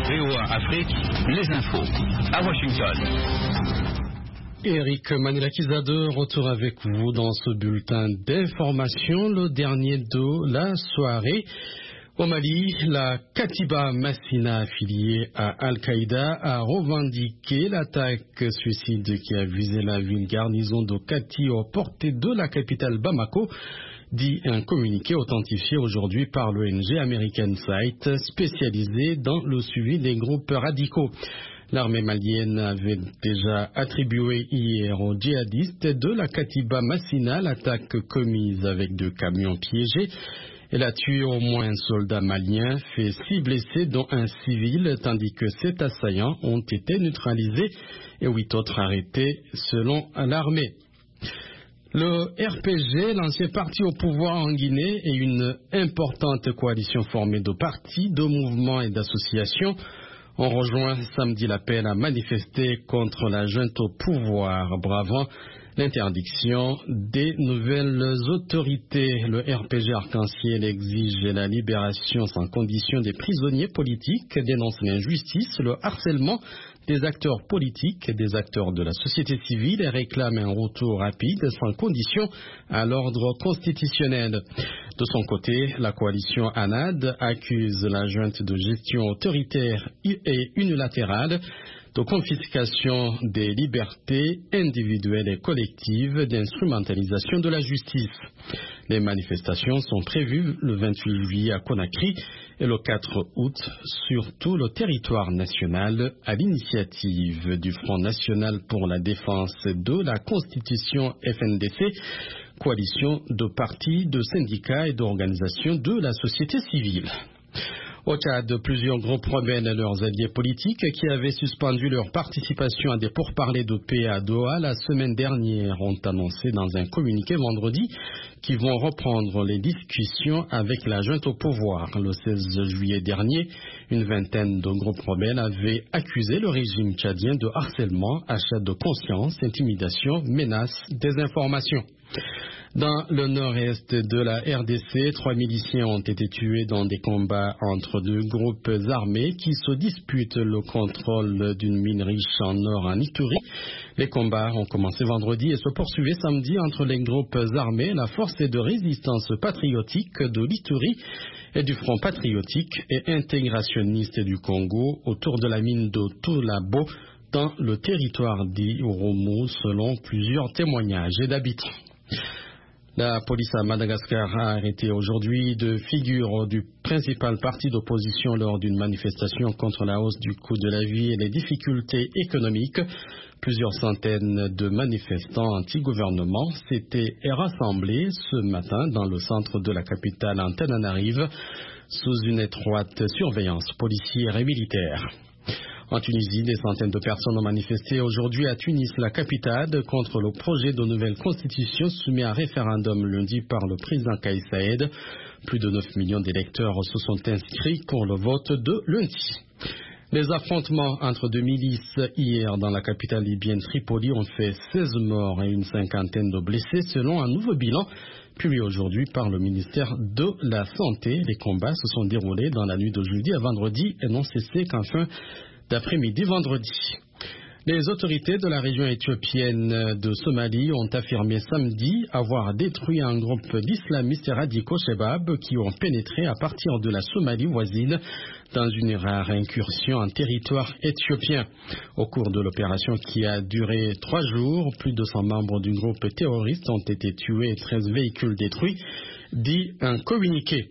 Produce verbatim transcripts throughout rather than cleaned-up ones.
V O A Afrique, les infos à Washington. Eric Manilakisa de retour avec vous dans ce bulletin d'information, le dernier de la soirée. Au Mali, la Katiba Massina affiliée à Al-Qaïda a revendiqué l'attaque suicide qui a visé la ville garnison de Kati aux portes de la capitale Bamako, dit un communiqué authentifié aujourd'hui par l'O N G American Site, spécialisée dans le suivi des groupes radicaux. L'armée malienne avait déjà attribué hier aux djihadistes de la Katiba Massina l'attaque commise avec deux camions piégés. Elle a tué au moins un soldat malien, fait six blessés dont un civil, tandis que sept assaillants ont été neutralisés et huit autres arrêtés selon l'armée. Le R P G, l'ancien parti au pouvoir en Guinée, et une importante coalition formée de partis, de mouvements et d'associations ont rejoint samedi l'appel à manifester contre la junte au pouvoir, bravant l'interdiction des nouvelles autorités. Le R P G Arc-en-Ciel exige la libération sans condition des prisonniers politiques, dénonce l'injustice, le harcèlement des acteurs politiques et des acteurs de la société civile et réclame un retour rapide sans condition à l'ordre constitutionnel. De son côté, la coalition ANAD accuse la junte de gestion autoritaire et unilatérale, de confiscation des libertés individuelles et collectives, d'instrumentalisation de la justice. Les manifestations sont prévues le vingt-huit juillet à Conakry et le quatre août sur tout le territoire national à l'initiative du Front national pour la défense de la Constitution F N D C, coalition de partis, de syndicats et d'organisations de la société civile. Au Tchad, plusieurs groupes rebelles et leurs alliés politiques qui avaient suspendu leur participation à des pourparlers de paix à Doha la semaine dernière ont annoncé dans un communiqué vendredi qu'ils vont reprendre les discussions avec la junte au pouvoir. Le seize juillet dernier, une vingtaine de groupes rebelles avaient accusé le régime tchadien de harcèlement, achat de conscience, intimidation, menaces, désinformation. Dans le nord-est de la R D C, trois miliciens ont été tués dans des combats entre deux groupes armés qui se disputent le contrôle d'une mine riche en or en Ituri. Les combats ont commencé vendredi et se poursuivaient samedi entre les groupes armés, la force de résistance patriotique de l'Ituri et du Front patriotique et intégrationniste du Congo autour de la mine de Toulabo dans le territoire d'Irumu, selon plusieurs témoignages d'habitants. La police à Madagascar a arrêté aujourd'hui deux figures du principal parti d'opposition lors d'une manifestation contre la hausse du coût de la vie et les difficultés économiques. Plusieurs centaines de manifestants anti-gouvernement s'étaient rassemblés ce matin dans le centre de la capitale Antananarive sous une étroite surveillance policière et militaire. En Tunisie, des centaines de personnes ont manifesté aujourd'hui à Tunis, la capitale, contre le projet de nouvelle constitution soumis à référendum lundi par le président Kais Saied. Plus de neuf millions d'électeurs se sont inscrits pour le vote de lundi. Les affrontements entre deux milices hier dans la capitale libyenne Tripoli ont fait seize morts et une cinquantaine de blessés selon un nouveau bilan publié aujourd'hui par le ministère de la Santé. Les combats se sont déroulés dans la nuit de jeudi à vendredi et n'ont cessé qu'en fin d'après-midi vendredi. Les autorités de la région éthiopienne de Somalie ont affirmé samedi avoir détruit un groupe d'islamistes radicaux Shebab qui ont pénétré à partir de la Somalie voisine dans une rare incursion en territoire éthiopien. Au cours de l'opération qui a duré trois jours, plus de cent membres du groupe terroriste ont été tués et treize véhicules détruits, dit un communiqué.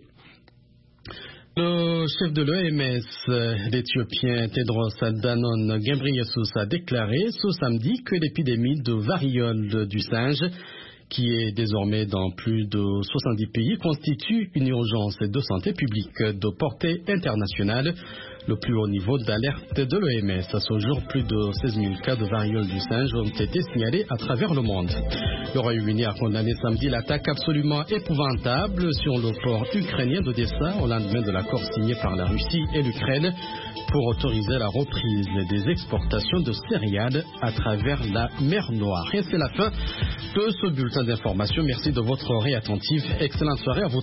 Le chef de l'O M S, l'Éthiopien Tedros Adhanom Ghebreyesus, a déclaré ce samedi que l'épidémie de variole du singe, qui est désormais dans plus de soixante-dix pays, constitue une urgence de santé publique de portée internationale. Le plus haut niveau d'alerte de l'O M S. À ce jour, plus de seize mille cas de variole du singe ont été signalés à travers le monde. Le Royaume-Uni a condamné samedi l'attaque absolument épouvantable sur le port ukrainien d'Odessa au lendemain de l'accord signé par la Russie et l'Ukraine pour autoriser la reprise des exportations de céréales à travers la mer Noire. Et c'est la fin de ce bulletin d'information. Merci de votre oreille attentive. Excellente soirée à vous.